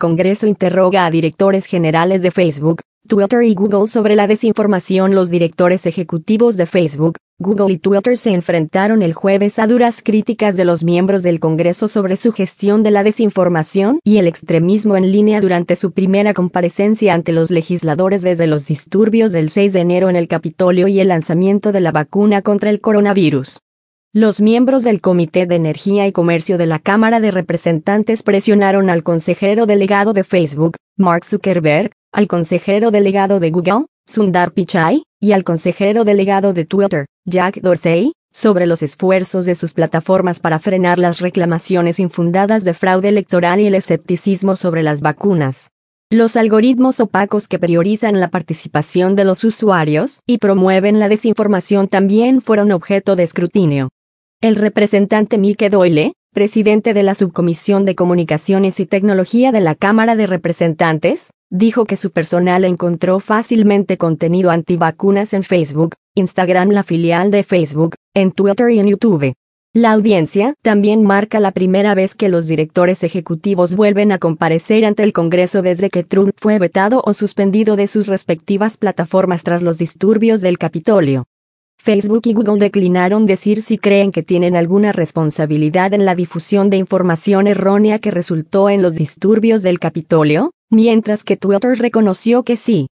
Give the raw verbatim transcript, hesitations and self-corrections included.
Congreso interroga a directores generales de Facebook, Twitter y Google sobre la desinformación. Los directores ejecutivos de Facebook, Google y Twitter se enfrentaron el jueves a duras críticas de los miembros del Congreso sobre su gestión de la desinformación y el extremismo en línea durante su primera comparecencia ante los legisladores desde los disturbios del seis de enero en el Capitolio y el lanzamiento de la vacuna contra el coronavirus. Los miembros del Comité de Energía y Comercio de la Cámara de Representantes presionaron al consejero delegado de Facebook, Mark Zuckerberg, al consejero delegado de Google, Sundar Pichai, y al consejero delegado de Twitter, Jack Dorsey, sobre los esfuerzos de sus plataformas para frenar las reclamaciones infundadas de fraude electoral y el escepticismo sobre las vacunas. Los algoritmos opacos que priorizan la participación de los usuarios y promueven la desinformación también fueron objeto de escrutinio. El representante Mike Doyle, presidente de la Subcomisión de Comunicaciones y Tecnología de la Cámara de Representantes, dijo que su personal encontró fácilmente contenido antivacunas en Facebook, Instagram, la filial de Facebook, en Twitter y en YouTube. La audiencia también marca la primera vez que los directores ejecutivos vuelven a comparecer ante el Congreso desde que Trump fue vetado o suspendido de sus respectivas plataformas tras los disturbios del Capitolio. Facebook y Google declinaron decir si creen que tienen alguna responsabilidad en la difusión de información errónea que resultó en los disturbios del Capitolio, mientras que Twitter reconoció que sí.